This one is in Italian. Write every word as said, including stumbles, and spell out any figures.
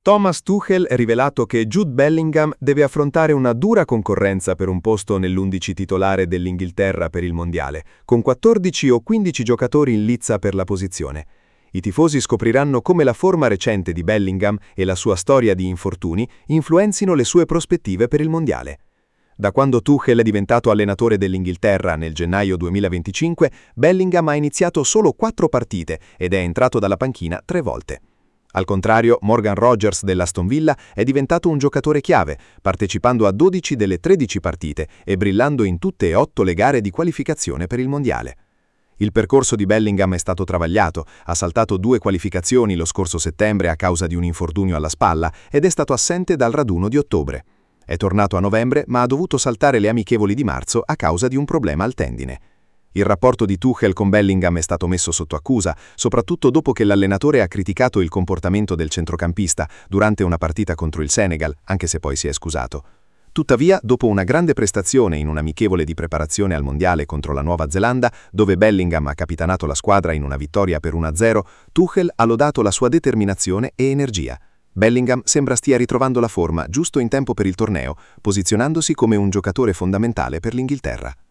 Thomas Tuchel ha rivelato che Jude Bellingham deve affrontare una dura concorrenza per un posto nell'undici titolare dell'Inghilterra per il Mondiale, con quattordici o quindici giocatori in lizza per la posizione. I tifosi scopriranno come la forma recente di Bellingham e la sua storia di infortuni influenzino le sue prospettive per il Mondiale. Da quando Tuchel è diventato allenatore dell'Inghilterra nel gennaio duemilaventicinque, Bellingham ha iniziato solo quattro partite ed è entrato dalla panchina tre volte. Al contrario, Morgan Rogers dell'Aston Villa è diventato un giocatore chiave, partecipando a dodici delle tredici partite e brillando in tutte e otto le gare di qualificazione per il Mondiale. Il percorso di Bellingham è stato travagliato, ha saltato due qualificazioni lo scorso settembre a causa di un infortunio alla spalla ed è stato assente dal raduno di ottobre. È tornato a novembre ma ha dovuto saltare le amichevoli di marzo a causa di un problema al tendine. Il rapporto di Tuchel con Bellingham è stato messo sotto accusa, soprattutto dopo che l'allenatore ha criticato il comportamento del centrocampista durante una partita contro il Senegal, anche se poi si è scusato. Tuttavia, dopo una grande prestazione in un amichevole di preparazione al Mondiale contro la Nuova Zelanda, dove Bellingham ha capitanato la squadra in una vittoria per uno a zero, Tuchel ha lodato la sua determinazione e energia. Bellingham sembra stia ritrovando la forma giusto in tempo per il torneo, posizionandosi come un giocatore fondamentale per l'Inghilterra.